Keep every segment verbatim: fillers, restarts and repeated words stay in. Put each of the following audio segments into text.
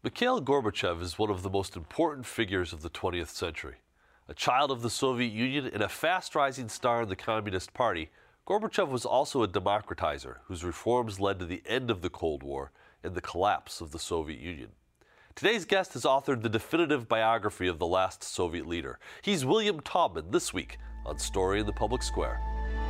Mikhail Gorbachev is one of the most important figures of the twentieth century. A child of the Soviet Union and a fast-rising star in the Communist Party, Gorbachev was also a democratizer whose reforms led to the end of the Cold War and the collapse of the Soviet Union. Today's guest has authored the definitive biography of the last Soviet leader. He's William Taubman this week on Story in the Public Square.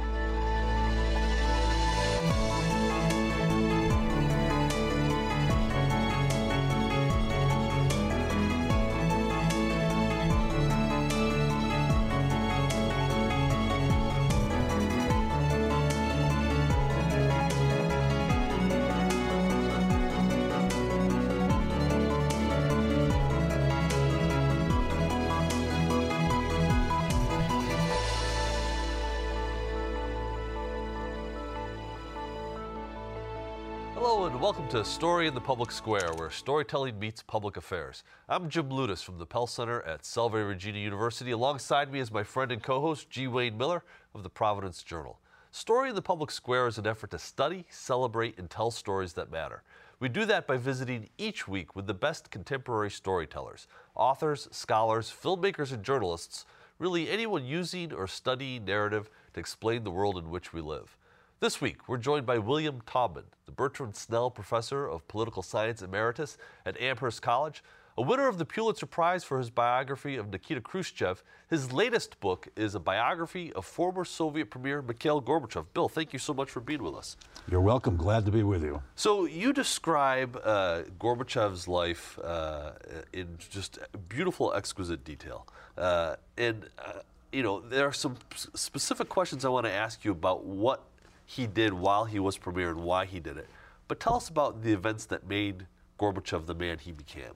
Hello and welcome to Story in the Public Square, where storytelling meets public affairs. I'm Jim Lutis from the Pell Center at Salve Regina University. Alongside me is my friend and co-host G. Wayne Miller of the Providence Journal. Story in the Public Square is an effort to study, celebrate, and tell stories that matter. We do that by visiting each week with the best contemporary storytellers, authors, scholars, filmmakers, and journalists, really anyone using or studying narrative to explain the world in which we live. This week, we're joined by William Taubman, the Bertrand Snell Professor of Political Science Emeritus at Amherst College, a winner of the Pulitzer Prize for his biography of Nikita Khrushchev. His latest book is a biography of former Soviet Premier Mikhail Gorbachev. Bill, thank you so much for being with us. You're welcome. Glad to be with you. So you describe uh, Gorbachev's life uh, in just beautiful, exquisite detail. Uh, and, uh, you know, there are some specific questions I want to ask you about what he did while he was premier and why he did it. But tell us about the events that made Gorbachev the man he became.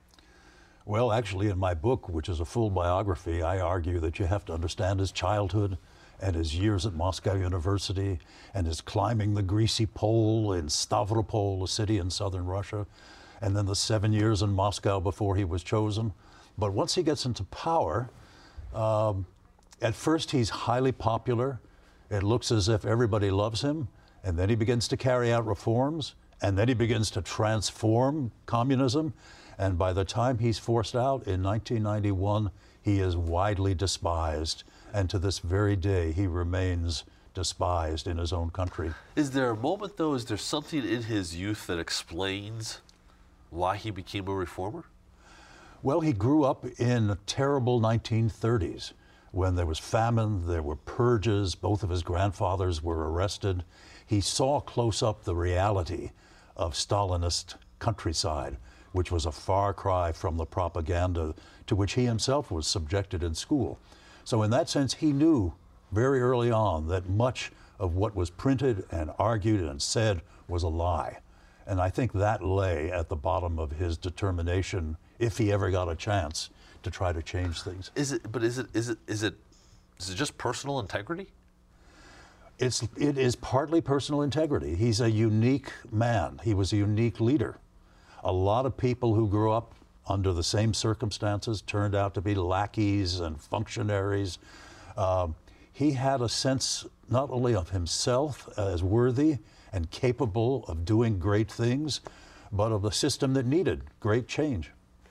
Well, actually, in my book, which is a full biography, I argue that you have to understand his childhood and his years at Moscow University and his climbing the greasy pole in Stavropol, a city in southern Russia, and then the seven years in Moscow before he was chosen. But once he gets into power, um, at first he's highly popular. It looks as if everybody loves him, and then he begins to carry out reforms, and then he begins to transform communism, and by the time he's forced out in nineteen ninety-one, he is widely despised, and to this very day, he remains despised in his own country. Is there a moment, though, is there something in his youth that explains why he became a reformer? Well, he grew up in the terrible nineteen thirties. When there was famine, there were purges, both of his grandfathers were arrested. He saw close up the reality of Stalinist countryside, which was a far cry from the propaganda to which he himself was subjected in school. So in that sense, he knew very early on that much of what was printed and argued and said was a lie. And I think that lay at the bottom of his determination, if he ever got a chance, to try to change things. Is it? But is it? Is it? Is it? Is it just personal integrity? It's. It is partly personal integrity. He's a unique man. He was a unique leader. A lot of people who grew up under the same circumstances turned out to be lackeys and functionaries. Um, he had a sense not only of himself as worthy and capable of doing great things, but of a system that needed great change.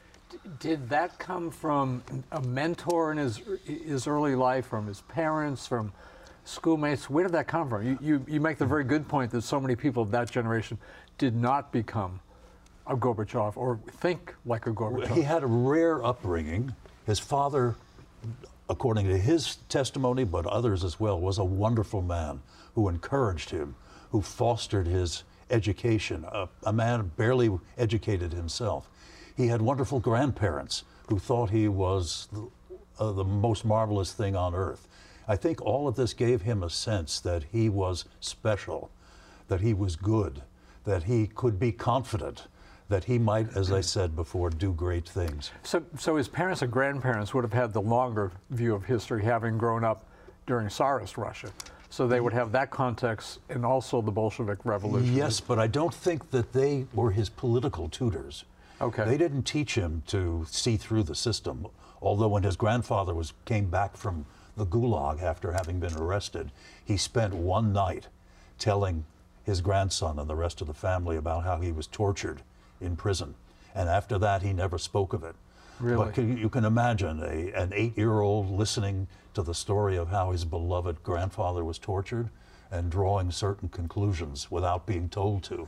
Did that come from a mentor in his his early life, from his parents, from schoolmates? Where did that come from? You, you, you make the very good point that so many people of that generation did not become a Gorbachev or think like a Gorbachev. He had a rare upbringing. His father, according to his testimony, but others as well, was a wonderful man who encouraged him, who fostered his education, a, a man barely educated himself. He had wonderful grandparents who thought he was the, uh, the most marvelous thing on earth. I think all of this gave him a sense that he was special, that he was good, that he could be confident, that he might, as I said before, do great things. So, so his parents and grandparents would have had the longer view of history, having grown up during Tsarist Russia. So they would have that context and also the Bolshevik Revolution. Yes, but I don't think that they were his political tutors. Okay. They didn't teach him to see through the system, although when his grandfather was came back from the Gulag after having been arrested, he spent one night telling his grandson and the rest of the family about how he was tortured in prison. And after that, he never spoke of it. Really? But can, you can imagine a, an eight-year-old listening to the story of how his beloved grandfather was tortured and drawing certain conclusions without being told to.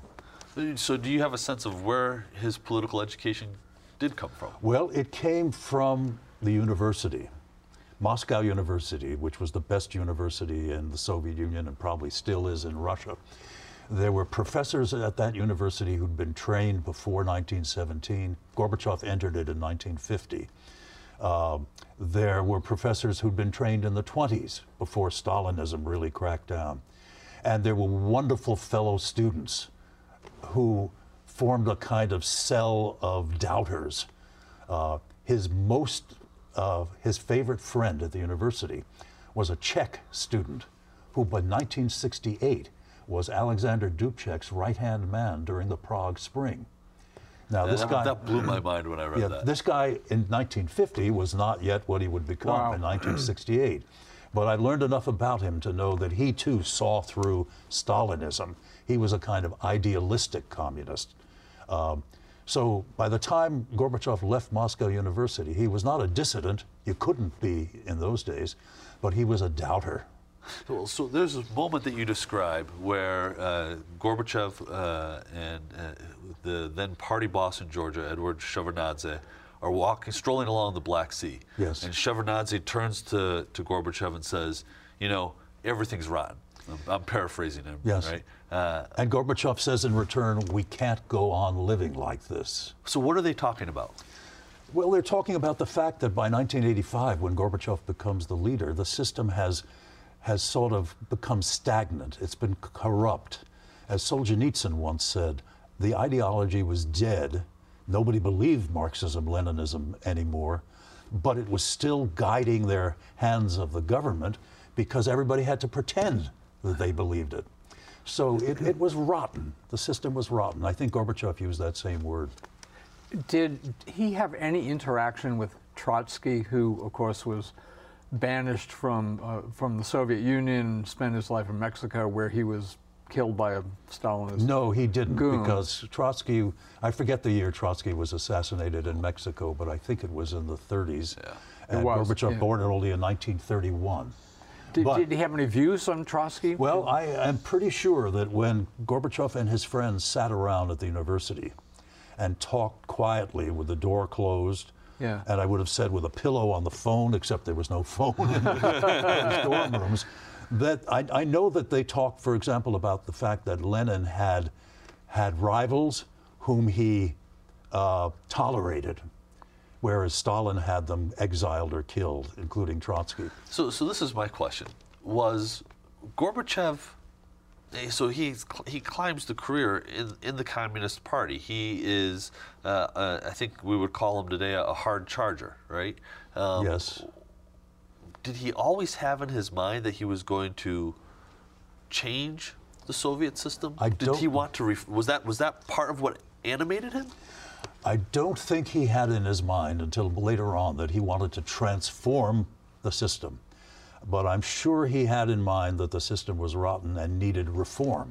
So do you have a sense of where his political education did come from? Well, it came from the university. Moscow University, which was the best university in the Soviet Union and probably still is in Russia. There were professors at that university who'd been trained before nineteen seventeen. Gorbachev entered it in nineteen fifty. Uh, there were professors who'd been trained in the twenties before Stalinism really cracked down. And there were wonderful fellow students who formed a kind of cell of doubters. Uh, his most, uh, his favorite friend at the university was a Czech student who by nineteen sixty-eight was Alexander Dubček's right-hand man during the Prague Spring. Now, this that, guy, that blew my mind when I read yeah, that. This guy in nineteen fifty was not yet what he would become Wow. in nineteen sixty-eight. But I learned enough about him to know that he too saw through Stalinism. He was a kind of idealistic communist. Um, so by the time Gorbachev left Moscow University, he was not a dissident. You couldn't be in those days, but he was a doubter. Well, so there's a moment that you describe where uh, Gorbachev uh, and uh, the then party boss in Georgia, Edward Shevardnadze, are walking, strolling along the Black Sea. Yes. And Shevardnadze turns to, to Gorbachev and says, you know, everything's rotten. I'm, I'm paraphrasing him, Yes. right? Uh, And Gorbachev says in return, we can't go on living like this. so what are they talking about? Well, they're talking about the fact that by nineteen eighty-five, when Gorbachev becomes the leader, the system has has sort of become stagnant. It's been corrupt. As Solzhenitsyn once said, the ideology was dead. Nobody believed Marxism, Leninism anymore, but it was still guiding their hands of the government because everybody had to pretend that they believed it. So it, it was rotten. The system was rotten. I think Gorbachev used that same word. Did he have any interaction with Trotsky, who, of course, was banished from uh, from the Soviet Union and spent his life in Mexico, where he was killed by a Stalinist? No, he didn't, goon. because Trotsky, I forget the year Trotsky was assassinated in Mexico, but I think it was in the thirties. Yeah. And It was, Gorbachev yeah. born only in nineteen thirty-one. Did, But- did he have any views on Trotsky? Well, I am pretty sure that when Gorbachev and his friends sat around at the university and talked quietly with the door closed, Yeah. and I would have said with a pillow on the phone, except there was no phone in the dorm rooms, that I, I know that they talked, for example, about the fact that Lenin had had rivals whom he uh, tolerated, whereas Stalin had them exiled or killed, including Trotsky. So, so this is my question: was Gorbachev? eh, So he's he climbs the career in in the Communist Party. He is, uh, uh, I think we would call him today a, a hard charger, right? Um, Yes. Did he always have in his mind that he was going to change the Soviet system? I Did don't- he want to? Ref- was that was that part of what animated him? I don't think he had in his mind until later on that he wanted to transform the system. But I'm sure he had in mind that the system was rotten and needed reform.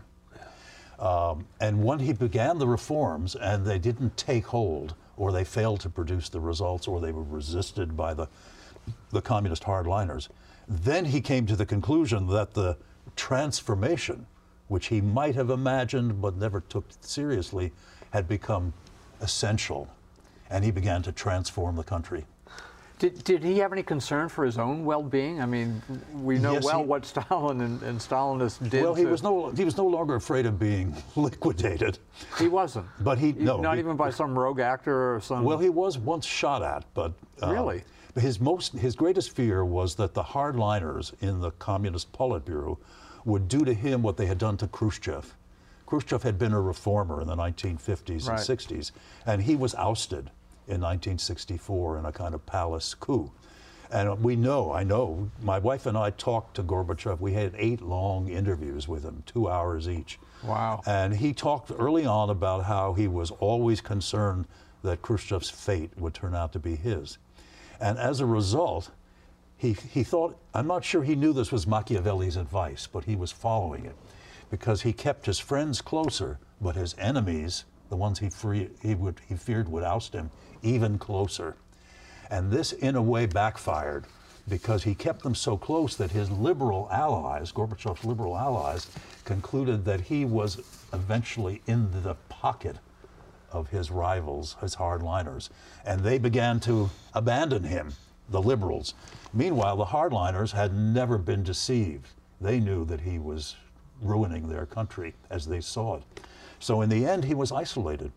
Um, and when he began the reforms and they didn't take hold, or they failed to produce the results, or they were resisted by the, the communist hardliners, then he came to the conclusion that the transformation, which he might have imagined but never took seriously, had become essential, and he began to transform the country. Did, did he have any concern for his own well-being? I mean, we know Yes, well he- what Stalin and, and Stalinists did. Well, he to- was no he was no longer afraid of being liquidated. He wasn't. But he- no, Not he- even by some rogue actor or some. Well, he was once shot at, but uh, Really? his most his greatest fear was that the hardliners in the Communist Politburo would do to him what they had done to Khrushchev. Khrushchev had been a reformer in the nineteen fifties and Right. sixties, and he was ousted in nineteen sixty-four in a kind of palace coup. And we know, I know, my wife and I talked to Gorbachev. We had eight long interviews with him, two hours each. Wow. And he talked early on about how he was always concerned that Khrushchev's fate would turn out to be his. And as a result, he, he thought, I'm not sure he knew this was Machiavelli's advice, but he was following it because he kept his friends closer, but his enemies the ones he, free, he, would, he feared would oust him, even closer. And this, in a way, backfired because he kept them so close that his liberal allies, Gorbachev's liberal allies, concluded that he was eventually in the pocket of his rivals, his hardliners, and they began to abandon him, the liberals. Meanwhile, the hardliners had never been deceived. They knew that he was ruining their country as they saw it. So in the end, he was isolated.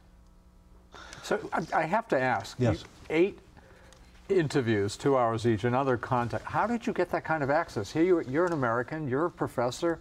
So I, I have to ask, yes. you, eight interviews, two hours each, and other contact. How did you get that kind of access? Here you, you're an American, you're a professor,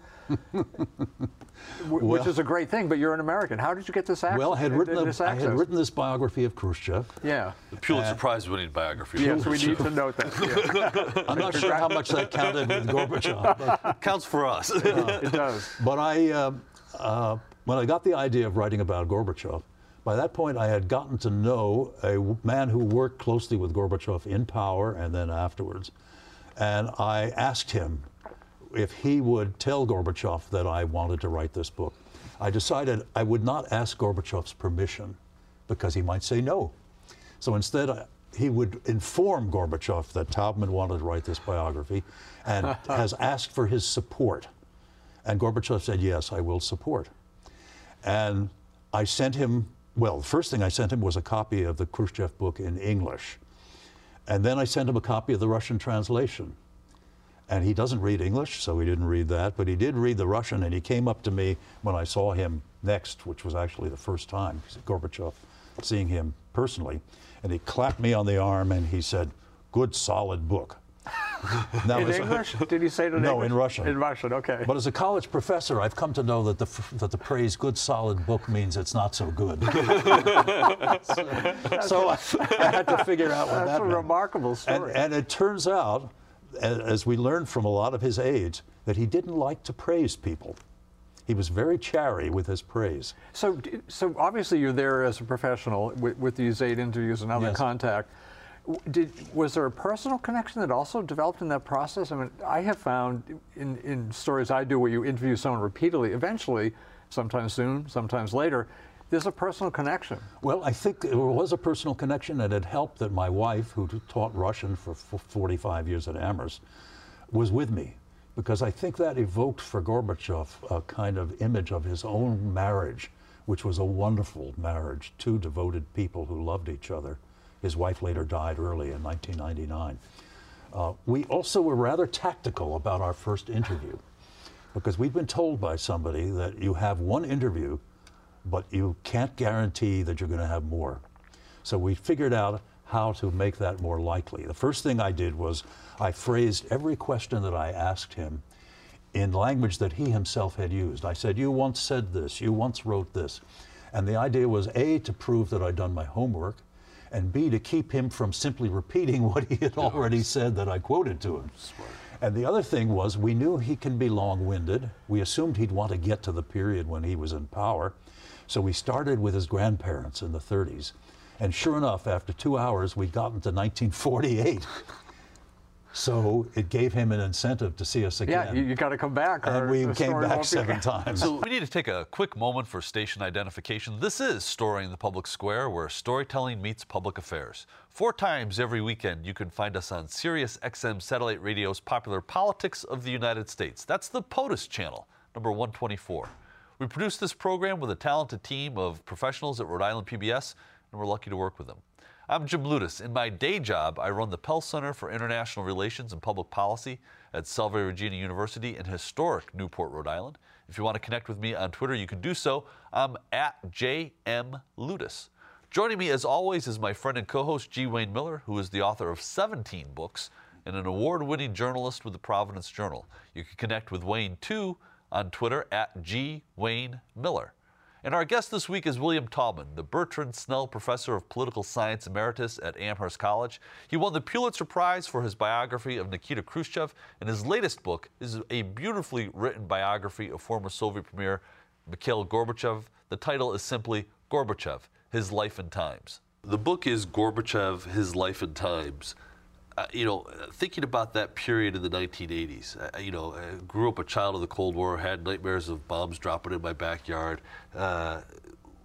which well, is a great thing, but you're an American. How did you get this access? Well, I had, written this a, I had written this biography of Khrushchev. Yeah. The Pulitzer uh, Prize winning biography. Yes, we need to note that. Yeah. I'm not sure how much that counted with Gorbachev. But, counts for us. uh, it does. But I, uh, uh, when I got the idea of writing about Gorbachev, by that point, I had gotten to know a man who worked closely with Gorbachev in power and then afterwards. And I asked him if he would tell Gorbachev that I wanted to write this book. I decided I would not ask Gorbachev's permission because he might say no. So instead, I, he would inform Gorbachev that Taubman wanted to write this biography and has asked for his support. And Gorbachev said, yes, I will support. And I sent him Well, the first thing I sent him was a copy of the Khrushchev book in English. And then I sent him a copy of the Russian translation. And he doesn't read English, so he didn't read that, but he did read the Russian, and he came up to me when I saw him next, which was actually the first time, Gorbachev, seeing him personally, and he clapped me on the arm and he said, "Good, solid book." Now, in English? Did he say it in no, English? in Russian. In Russian, okay. But as a college professor, I've come to know that the that the phrase "good solid book" means it's not so good. so so I, I had to figure out what That's that a meant. remarkable story. And, and it turns out, as we learned from a lot of his aides, that he didn't like to praise people. He was very chary with his praise. So, so obviously you're there as a professional with, with these eight interviews and other Yes. contact. Did, was there a personal connection that also developed in that process? I mean, I have found in, in stories I do where you interview someone repeatedly, eventually, sometimes soon, sometimes later, there's a personal connection. Well, I think there was a personal connection, and it helped that my wife, who taught Russian for forty-five years at Amherst, was with me, because I think that evoked for Gorbachev a kind of image of his own marriage, which was a wonderful marriage, two devoted people who loved each other. His wife later died early in nineteen ninety-nine. Uh, we also were rather tactical about our first interview, because we'd been told by somebody that you have one interview, but you can't guarantee that you're going to have more. So we figured out how to make that more likely. The first thing I did was I phrased every question that I asked him in language that he himself had used. I said, "You once said this, you once wrote this." And the idea was, A, to prove that I'd done my homework, and B, to keep him from simply repeating what he had already said that I quoted to him. Smart. And the other thing was, we knew he can be long-winded. We assumed he'd want to get to the period when he was in power. So we started with his grandparents in the thirties. And sure enough, after two hours, we'd gotten to nineteen forty-eight. So it gave him an incentive to see us again. Yeah, you, you got to come back. And or we the came story back won't be- seven times. So we need to take a quick moment for station identification. This is Story in the Public Square, where storytelling meets public affairs. Four times every weekend, you can find us on Sirius X M Satellite Radio's popular Politics of the United States. That's the POTUS channel, number one twenty-four. We produce this program with a talented team of professionals at Rhode Island P B S, and we're lucky to work with them. I'm Jim Lutis. In my day job, I run the Pell Center for International Relations and Public Policy at Salve Regina University in historic Newport, Rhode Island. If you want to connect with me on Twitter, you can do so. I'm at J M Lutis. Joining me, as always, is my friend and co-host, G. Wayne Miller, who is the author of seventeen books and an award-winning journalist with the Providence Journal. You can connect with Wayne, too, on Twitter at G. Wayne Miller. And our guest this week is William Taubman, the Bertrand Snell Professor of Political Science Emeritus at Amherst College. He won the Pulitzer Prize for his biography of Nikita Khrushchev, and his latest book is a beautifully written biography of former Soviet Premier Mikhail Gorbachev. The title is simply Gorbachev, His Life and Times. The book is Gorbachev, His Life and Times. Uh, you know, thinking about that period in the nineteen eighties, uh, you know, I grew up a child of the Cold War, had nightmares of bombs dropping in my backyard. Uh,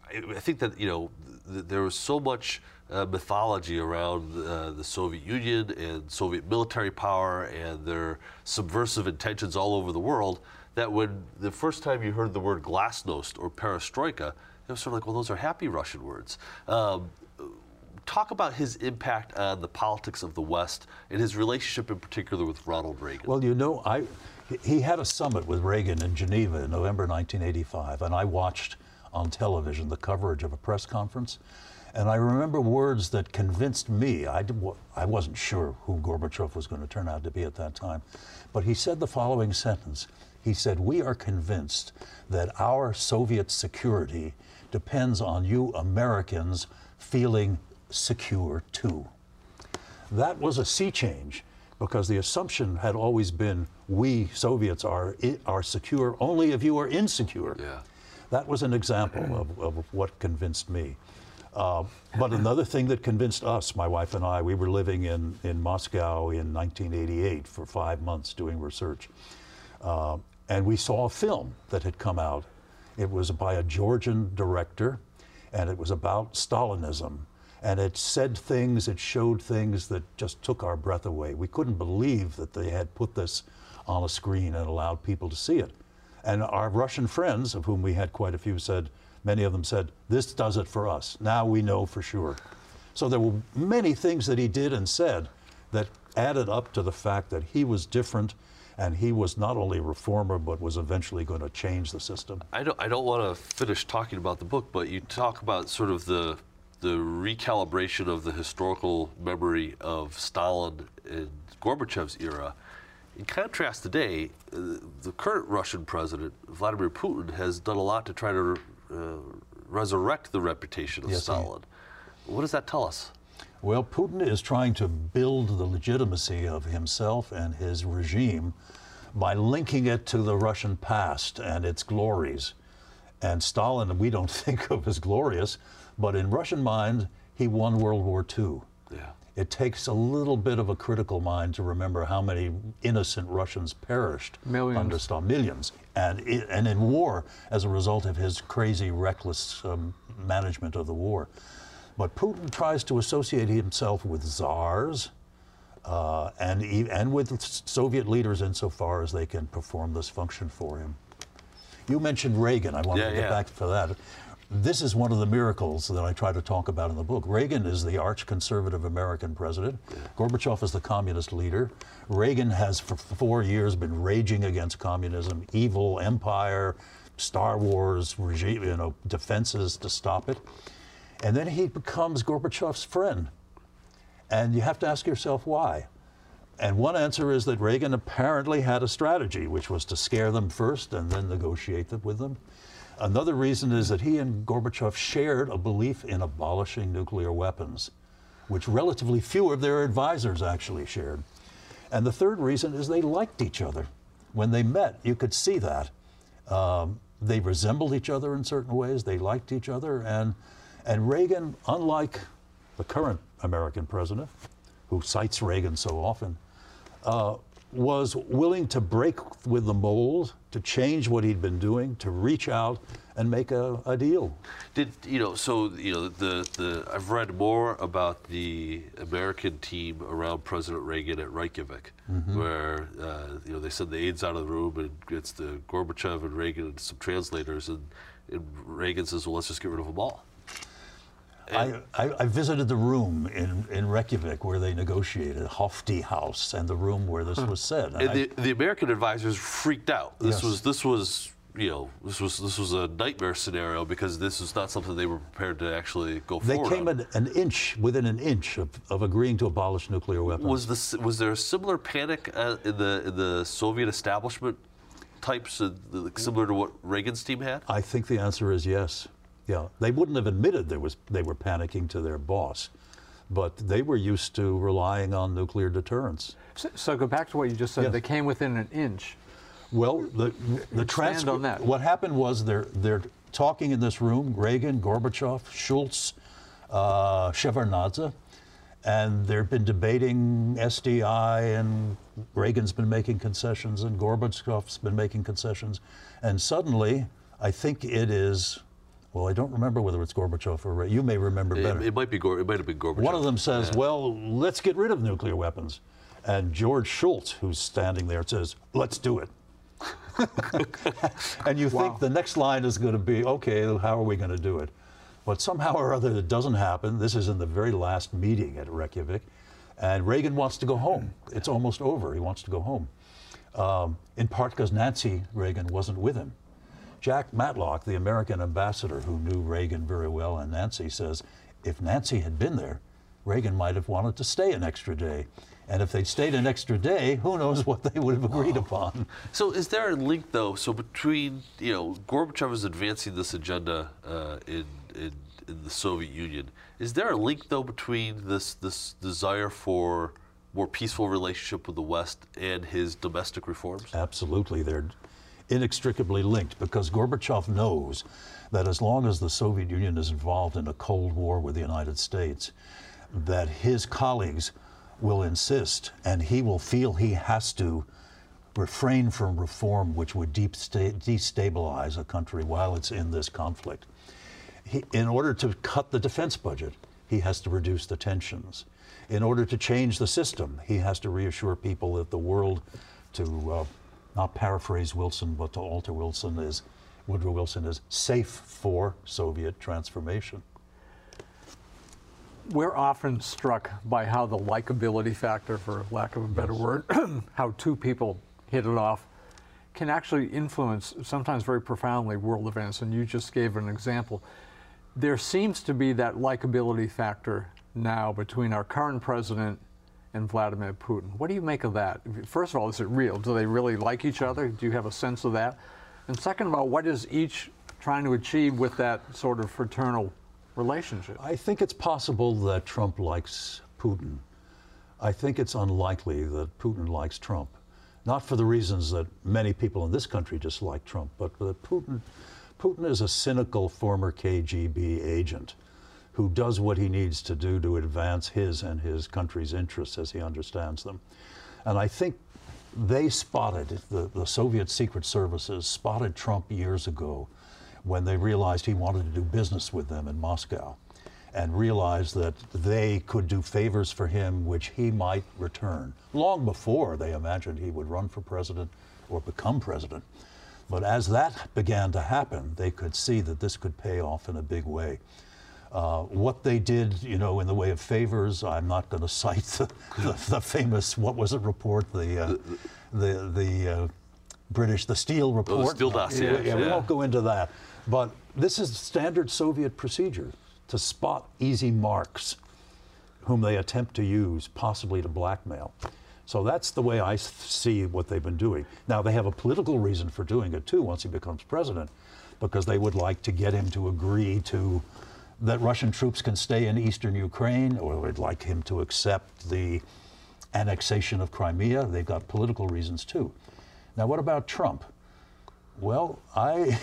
I, I think that, you know, th there was so much uh, mythology around uh, the Soviet Union and Soviet military power and their subversive intentions all over the world, that when the first time you heard the word glasnost or perestroika, it was sort of like, well, those are happy Russian words. Um, talk about his impact on the politics of the West and his relationship in particular with Ronald Reagan. Well, you know, I, he had a summit with Reagan in Geneva in November nineteen eighty-five, and I watched on television the coverage of a press conference. And I remember words that convinced me. I, did, I wasn't sure who Gorbachev was going to turn out to be at that time. But he said the following sentence. He said, "We are convinced that our Soviet security depends on you Americans feeling secure too." That was a sea change, because the assumption had always been we Soviets are, are secure only if you are insecure. Yeah. That was an example of, of what convinced me. Uh, but another thing that convinced us, my wife and I, we were living in, in Moscow in nineteen eighty-eight for five months doing research. Uh, and we saw a film that had come out. It was by a Georgian director, and it was about Stalinism. And it said things, it showed things that just took our breath away. We couldn't believe that they had put this on a screen and allowed people to see it. And our Russian friends, of whom we had quite a few, said, many of them said, "This does it for us. Now we know for sure." So there were many things that he did and said that added up to the fact that he was different, and he was not only a reformer, but was eventually going to change the system. I don't, I don't want to finish talking about the book, but you talk about sort of the, the recalibration of the historical memory of Stalin and Gorbachev's era. In contrast today, uh, the current Russian president, Vladimir Putin, has done a lot to try to uh, resurrect the reputation of Yes, Stalin. He... What does that tell us? Well, Putin is trying to build the legitimacy of himself and his regime by linking it to the Russian past and its glories. And Stalin, we don't think of as glorious, but in Russian mind, he won World War Two. Yeah. It takes a little bit of a critical mind to remember how many innocent Russians perished Millions. under Stalin. Millions. And, it, and in war as a result of his crazy, reckless um, management of the war. But Putin tries to associate himself with czars uh, and, and with Soviet leaders insofar as they can perform this function for him. You mentioned Reagan. I want yeah, to get yeah. back to that. This is one of the miracles that I try to talk about in the book. Reagan is the arch-conservative American president. Yeah. Gorbachev is the communist leader. Reagan has for four years been raging against communism, evil empire, Star Wars regime, you know, defenses to stop it. And then he becomes Gorbachev's friend. And you have to ask yourself why. And one answer is that Reagan apparently had a strategy, which was to scare them first and then negotiate with them. Another reason is that he and Gorbachev shared a belief in abolishing nuclear weapons, which relatively few of their advisors actually shared. And the third reason is they liked each other. When they met, you could see that. Um, they resembled each other in certain ways. They liked each other. And, and Reagan, unlike the current American president, who cites Reagan so often, uh, was willing to break with the mold, to change what he'd been doing, to reach out and make a, a deal. Did you know? So you know, the the I've read more about the American team around President Reagan at Reykjavik, mm-hmm. where uh, you know they send the aides out of the room and it's the Gorbachev and Reagan and some translators, and, and Reagan says, "Well, let's just get rid of them all." I, I, I visited the room in, in Reykjavik where they negotiated, Hofty House, and the room where this was said. And, and the, I, the American advisors freaked out. This yes. was this was you know this was this was a nightmare scenario because this was not something they were prepared to actually go they forward. They came on. An, an inch within an inch of, of agreeing to abolish nuclear weapons. Was this was there a similar panic uh, in the in the Soviet establishment types, uh, similar to what Reagan's team had? I think the answer is yes. Yeah, they wouldn't have admitted there was they were panicking to their boss, but they were used to relying on nuclear deterrence. So, so go back to what you just said. Yes. They came within an inch. Well, the the transcript. on that. What happened was they're they're talking in this room. Reagan, Gorbachev, Schultz, uh, Shevardnadze, and they've been debating S D I, and Reagan's been making concessions, and Gorbachev's been making concessions, and suddenly, I think it is Well, I don't remember whether it's Gorbachev or Reagan. You may remember better. It, it might be Gor- it might have been Gorbachev. One of them says, yeah. well, let's get rid of nuclear weapons. And George Shultz, who's standing there, says, let's do it. And you Wow. think the next line is going to be, okay, how are we going to do it? But somehow or other, it doesn't happen. This is in the very last meeting at Reykjavik. And Reagan wants to go home. It's almost over. He wants to go home. Um, in part because Nancy Reagan wasn't with him. Jack Matlock, the American ambassador who knew Reagan very well and Nancy, says if Nancy had been there, Reagan might have wanted to stay an extra day. And if they'd stayed an extra day, who knows what they would have agreed Wow. upon. So is there a link, though, so between, you know, Gorbachev is advancing this agenda uh, in, in, in the Soviet Union. Is there a link, though, between this, this desire for more peaceful relationship with the West and his domestic reforms? Absolutely. They're inextricably linked because Gorbachev knows that as long as the Soviet Union is involved in a Cold War with the United States, that his colleagues will insist and he will feel he has to refrain from reform which would deep sta- destabilize a country while it's in this conflict. He, in order to cut the defense budget, he has to reduce the tensions. In order to change the system, he has to reassure people that the world, to uh, not paraphrase Wilson, but to alter Wilson, is Woodrow Wilson is safe for Soviet transformation. We're often struck by how the likability factor, for lack of a better Yes. word, how two people hit it off, can actually influence, sometimes very profoundly, world events. And you just gave an example. There seems to be that likability factor now between our current president and Vladimir Putin. What do you make of that? First of all, is it real? Do they really like each other? Do you have a sense of that? And second of all, what is each trying to achieve with that sort of fraternal relationship? I think it's possible that Trump likes Putin. I think it's unlikely that Putin likes Trump. Not for the reasons that many people in this country dislike Trump, but that Putin, Putin is a cynical former K G B agent who does what he needs to do to advance his and his country's interests as he understands them. And I think they spotted, the, the Soviet secret services spotted Trump years ago when they realized he wanted to do business with them in Moscow, and realized that they could do favors for him which he might return, long before they imagined he would run for president or become president. But as that began to happen, they could see that this could pay off in a big way. Uh, what they did, you know, in the way of favors, I'm not going to cite the, the, the famous, what was it, report, the uh, the the uh, British, the Steele report. Oh, the Steele dossier. Yeah, yeah, we yeah. won't go into that. But this is standard Soviet procedure to spot easy marks whom they attempt to use, possibly to blackmail. So that's the way I see what they've been doing. Now, they have a political reason for doing it, too, once he becomes president, because they would like to get him to agree to that Russian troops can stay in eastern Ukraine, or they'd like him to accept the annexation of Crimea. They've got political reasons, too. Now, what about Trump? Well, I,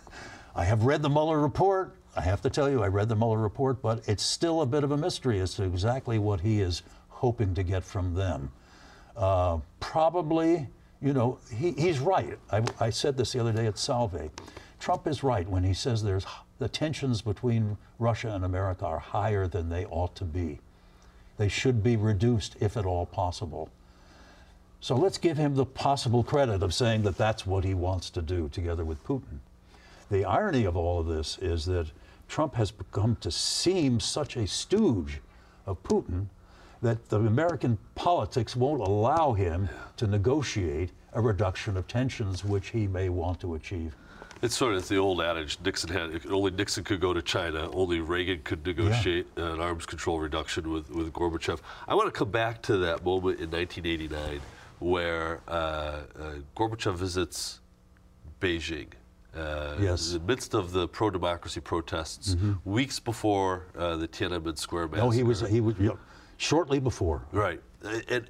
I have read the Mueller report. I have to tell you, I read the Mueller report, but it's still a bit of a mystery as to exactly what he is hoping to get from them. Uh, probably, you know, he, he's right. I, I said this the other day at Salve. Trump is right when he says there's the tensions between Russia and America are higher than they ought to be. They should be reduced, if at all possible. So let's give him the possible credit of saying that that's what he wants to do together with Putin. The irony of all of this is that Trump has become to seem such a stooge of Putin that the American politics won't allow him to negotiate a reduction of tensions which he may want to achieve. It's sort of it's the old adage, Nixon had, only Nixon could go to China, only Reagan could negotiate yeah. an arms control reduction with, with Gorbachev. I want to come back to that moment in nineteen eighty-nine where uh, uh, Gorbachev visits Beijing. Uh, yes. In the midst of the pro-democracy protests, mm-hmm. weeks before uh, the Tiananmen Square massacre. No, he was, he was, you know, shortly before. Right. And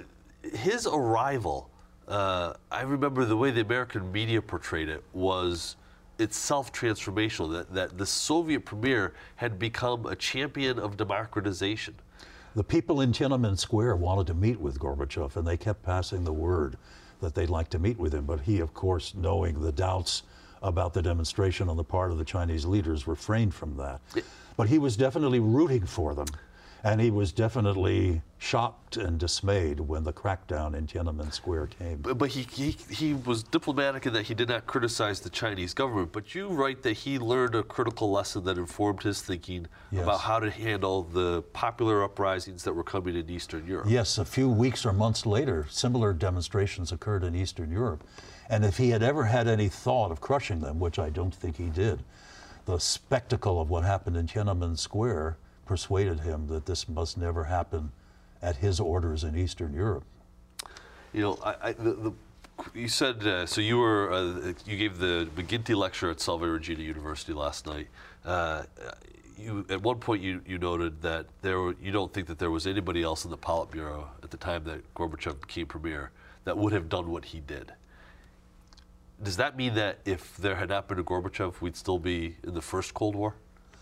his arrival, uh, I remember the way the American media portrayed it was itself transformational, that, that the Soviet premier had become a champion of democratization. The people in Tiananmen Square wanted to meet with Gorbachev, and they kept passing the word that they'd like to meet with him. But he, of course, knowing the doubts about the demonstration on the part of the Chinese leaders refrained from that. But he was definitely rooting for them. And he was definitely shocked and dismayed when the crackdown in Tiananmen Square came. But, but he, he, he was diplomatic in that he did not criticize the Chinese government. But you write that he learned a critical lesson that informed his thinking Yes. about how to handle the popular uprisings that were coming in Eastern Europe. Yes, a few weeks or months later, similar demonstrations occurred in Eastern Europe. And if he had ever had any thought of crushing them, which I don't think he did, the spectacle of what happened in Tiananmen Square persuaded him that this must never happen at his orders in Eastern Europe. You know, I, I, the, the, you said, uh, so you were, uh, you gave the McGinty lecture at Salve Regina University last night. Uh, you, at one point you, you noted that there were, you don't think that there was anybody else in the Politburo at the time that Gorbachev became premier that would have done what he did. Does that mean that if there had not been a Gorbachev, we'd still be in the first Cold War?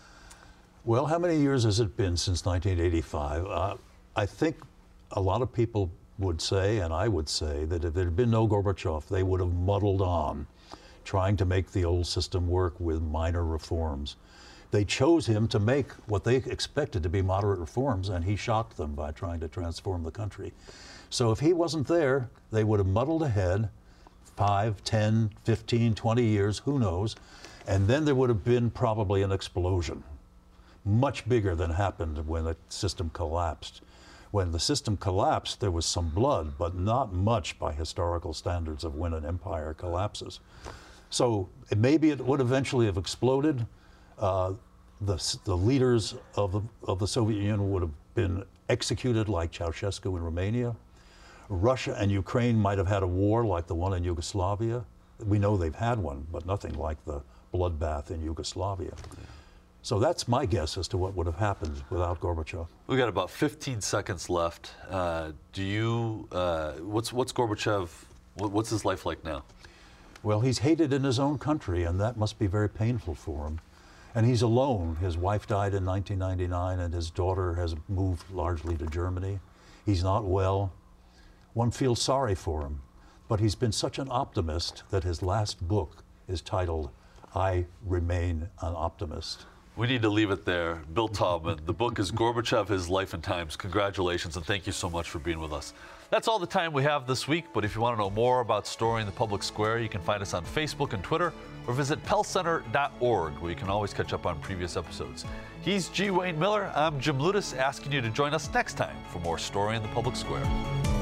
Well, how many years has it been since nineteen eighty-five? Uh, I think a lot of people would say, and I would say, that if there had been no Gorbachev, they would have muddled on, trying to make the old system work with minor reforms. They chose him to make what they expected to be moderate reforms, and he shocked them by trying to transform the country. So if he wasn't there, they would have muddled ahead, five, ten, fifteen, twenty years, who knows, and then there would have been probably an explosion. Much bigger than happened when the system collapsed. When the system collapsed, there was some blood, but not much by historical standards of when an empire collapses. So it, maybe it would eventually have exploded. Uh, the, the leaders of the, of the Soviet Union would have been executed like Ceausescu in Romania. Russia and Ukraine might have had a war like the one in Yugoslavia. We know they've had one, but nothing like the bloodbath in Yugoslavia. So that's my guess as to what would have happened without Gorbachev. We got about fifteen seconds left. Uh, do you? Uh, what's what's Gorbachev? What, what's his life like now? Well, he's hated in his own country, and that must be very painful for him. And he's alone. His wife died in nineteen ninety-nine, and his daughter has moved largely to Germany. He's not well. One feels sorry for him, but he's been such an optimist that his last book is titled "I Remain an Optimist." We need to leave it there. Bill Thalman, the book is Gorbachev, His Life and Times. Congratulations, and thank you so much for being with us. That's all the time we have this week, but if you want to know more about Story in the Public Square, you can find us on Facebook and Twitter, or visit pell center dot org, where you can always catch up on previous episodes. He's G. Wayne Miller. I'm Jim Ludes, asking you to join us next time for more Story in the Public Square.